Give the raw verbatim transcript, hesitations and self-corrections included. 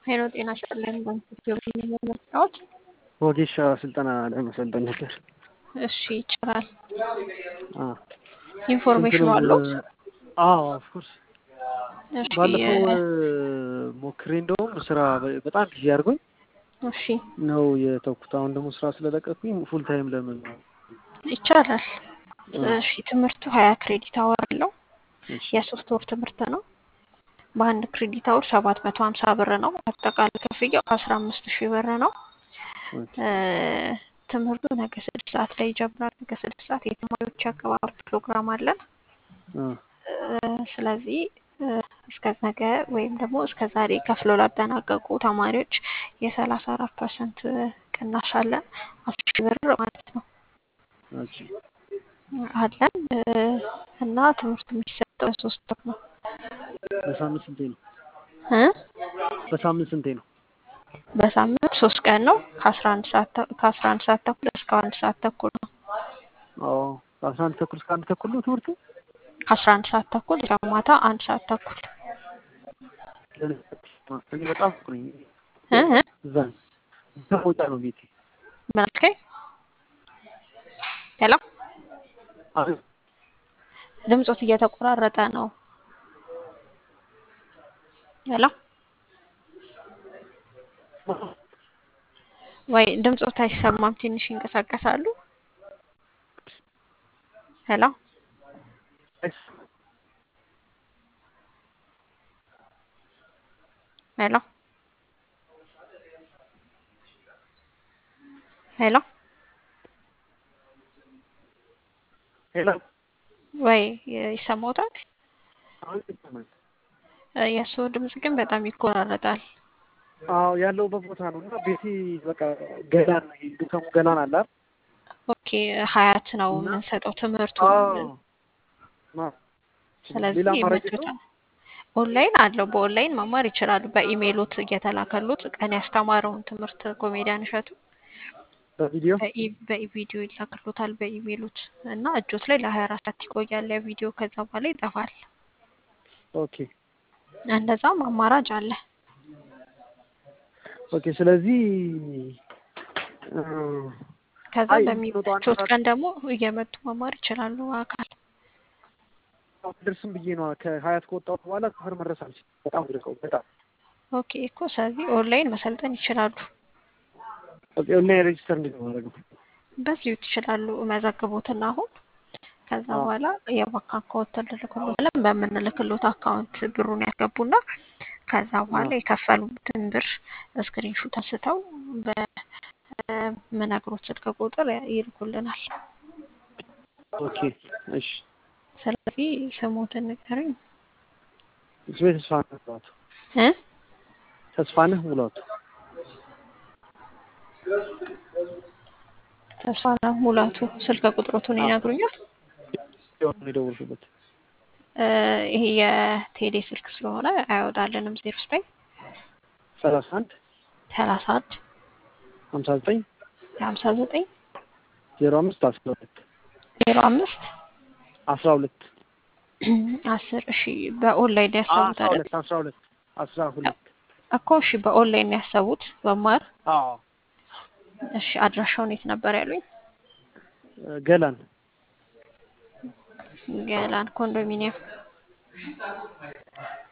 ሄሎ ጤና ይስጥልኝ ባንክ መጣሁት። ወጌሻ ስልጠና ለመሰልጠን ነበር። እሺ ይቻላል። አ ኢንፎርሜሽኑ አለው? አዎ ኦፍ ኮርስ እሺ ባለፈው ሞክሬ እንደውም ስራ በጣም ቢዚ አድርጎኝ እሺ ነው የተውኩት። አሁን ደግሞ ስራ ስለለቀኩኝ ፉል ታይም ለምን ነው ይቻላል። እሺ ትምህርቱ ሀያ ክሬዲት አወር አለው። እሺ የሶስት ወር ትምህርት ነው። በአንድ ክሬዲት አወር ሰባት መቶ ሀምሳ ብር ነው። አጠቃላይ ክፍያው አስራ አምስት ሺህ ብር ነው። ትምህርቱ ነገ ስድስት ሰዓት ላይ ይጀምራል። ነገ ስድስት ሰዓት የተማሪዎች አቀባበል ፕሮግራም አለን። ስለዚህ እስከ ነገ ወይም ደግሞ እስከ ዛሬ ከፍለው ላጠናቀቁ ተማሪዎች የሰላሳ አራት ፐርሰንት ቅናሽ አለን። አስር ሺህ ብር ማለት ነው አለን እና ትምህርቱ የሚሰጠው በሶስት ወር ነው። በሳምንት ስንቴ ነው? እ በሳምንት ስንቴ ነው? በሳምንት ሶስት ቀን ነው። ከአስራ አንድ ሰዓት ከአስራ አንድ ሰዓት ተኩል እስከ አንድ ሰዓት ተኩል ነው። አዎ ከአስራ አንድ ተኩል እስከ አንድ ተኩል ነው ትምህርቱ? ከአስራ አንድ ሰዓት ተኩል እስከ ማታ አንድ ሰዓት ተኩል። እኔ በጣም ፍቅኝ እ እ እዛ እዛ ቦታ ነው ቤቴ። ምን አልከኝ? ሄሎ አዎ ድምፆት እየተቆራረጠ ነው። ሄሎ ወይ ድምፆት አይሰማም። ትንሽ ይንቀሳቀሳሉ። ሄሎ ሄሎ ሄሎ ሄሎ ወይ ይሰማዎታል? የእሱ ድምጽ ግን በጣም ይቆራረጣል። አዎ ያለውበት ቦታ ነው እና ቤቴ በቃ ገላን ዱከሙ ገላን አለ አይደል? ኦኬ ሀያት ነው የምንሰጠው ትምህርቱ። ስለዚህ ይመችዎታል። ኦንላይን አለው። በኦንላይን መማር ይችላሉ። በኢሜይሎት እየተላከሉት ቀን ያስተማረውን ትምህርት ኮሜዲያን እሸቱ በቪዲዮ በቪዲዮ ይላክሎታል በኢሜይሎት እና እጆት ላይ ለሀያ አራት ሰዓት ይቆያል ያ ቪዲዮ። ከዛ በኋላ ይጠፋል። ኦኬ እንደዛም አማራጭ አለ። ኦኬ ስለዚህ ከዛ በሚመጡት ቀን ደግሞ እየመጡ መማር ይችላሉ አካል። ደርስም ብዬ ነው ከሀያት ከወጣሁ በኋላ ሰፈር መድረስ አልችልም። በጣም ድረቀው በጣም ኦኬ እኮ ስለዚህ ኦንላይን መሰልጠን ይችላሉ። ኦኬ ኦንላይን ሬጅስተር እንዴት ነው ማድረግ? በዚሁ ይችላሉ። መዘግቦትና አሁን ከዛ በኋላ የባንክ አካውንት ልልክሎት በምንልክሎት አካውንት ብሩን ያስገቡና ከዛ በኋላ የከፈሉትን ብር ስክሪንሾት አንስተው በምነግሮት ስልክ ቁጥር ይልኩልናል። ኦኬ እሺ ስለዚህ ስሙትን ንገሩኝ። ስሜ ተስፋነህ ሙላቱ እ ተስፋነህ ሙላቱ ተስፋነህ ሙላቱ ስልክ ቁጥሮቱን ይነግሩኛል? የደወልኩበት ይሄ የቴሌ ስልክ ስለሆነ አይወጣልንም። ዜሮ ዘጠኝ ሰላሳ አንድ ሰላሳ አንድ ሀምሳ ዘጠኝ ሀምሳ ዘጠኝ ዜሮ አምስት አስራ ሁለት ዜሮ አምስት አስራ ሁለት አስር እሺ በኦንላይን ያሰቡት አይደል? አስራ ሁለት አስራ ሁለት እኮ እሺ በኦንላይን ያሰቡት በማር አዎ እሺ አድራሻውን የት ነበር ያሉኝ? ገላን ገላን ኮንዶሚኒየም